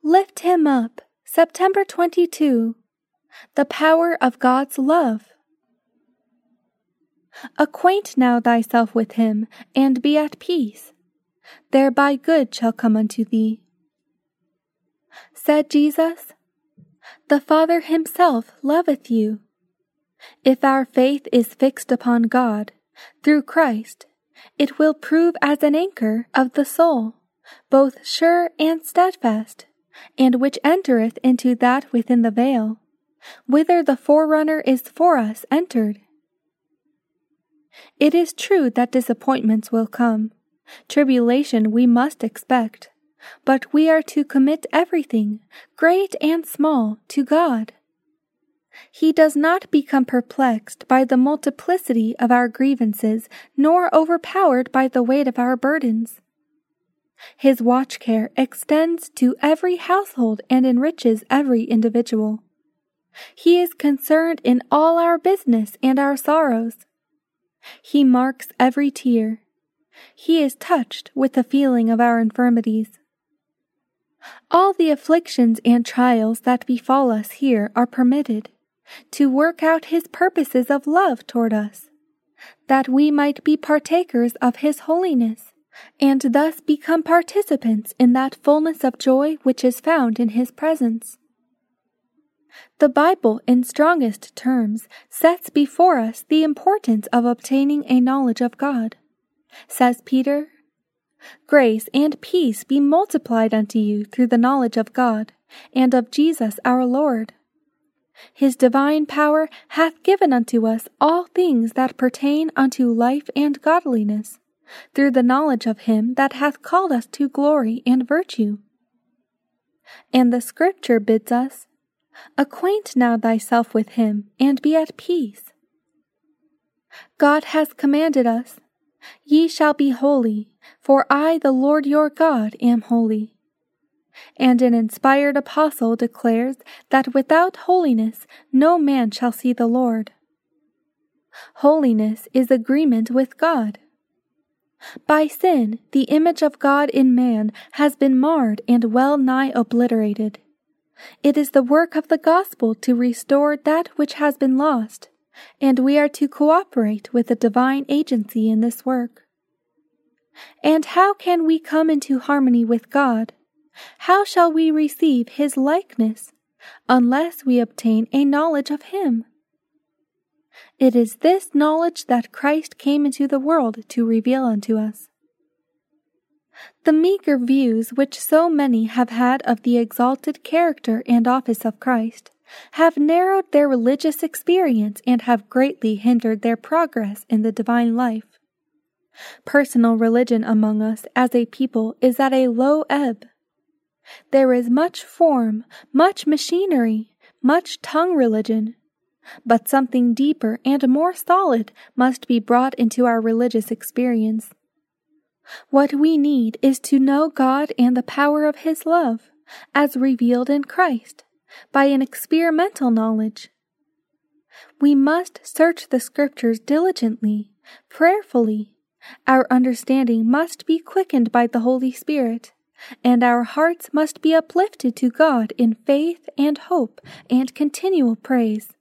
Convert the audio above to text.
Lift him up, September 22. The power of God's love. Acquaint now thyself with him, and be at peace. Thereby good shall come unto thee. Said Jesus, the Father himself loveth you. If our faith is fixed upon God, through Christ, it will prove as an anchor of the soul, both sure and steadfast, and which entereth into that within the veil, whither the forerunner is for us entered. It is true that disappointments will come, tribulation we must expect, but we are to commit everything, great and small, to God. He does not become perplexed by the multiplicity of our grievances, nor overpowered by the weight of our burdens. His watch care extends to every household and enriches every individual. He is concerned in all our business and our sorrows. He marks every tear. He is touched with the feeling of our infirmities. All the afflictions and trials that befall us here are permitted to work out his purposes of love toward us, that we might be partakers of his holiness, and thus become participants in that fullness of joy which is found in his presence. The Bible, in strongest terms, sets before us the importance of obtaining a knowledge of God. Says Peter, "Grace and peace be multiplied unto you through the knowledge of God, and of Jesus our Lord. His divine power hath given unto us all things that pertain unto life and godliness, through the knowledge of him that hath called us to glory and virtue." And the Scripture bids us, "Acquaint now thyself with him, and be at peace." God has commanded us, "Ye shall be holy, for I, the Lord your God, am holy." And an inspired apostle declares that without holiness no man shall see the Lord. Holiness is agreement with God. By sin, the image of God in man has been marred and well nigh obliterated. It is the work of the gospel to restore that which has been lost, and we are to cooperate with the divine agency in this work. And how can we come into harmony with God? How shall we receive his likeness, unless we obtain a knowledge of him? It is this knowledge that Christ came into the world to reveal unto us. The meager views which so many have had of the exalted character and office of Christ have narrowed their religious experience and have greatly hindered their progress in the divine life. Personal religion among us as a people is at a low ebb. There is much form, much machinery, much tongue religion, but something deeper and more solid must be brought into our religious experience. What we need is to know God and the power of his love, as revealed in Christ, by an experimental knowledge. We must search the Scriptures diligently, prayerfully. Our understanding must be quickened by the Holy Spirit, and our hearts must be uplifted to God in faith and hope and continual praise.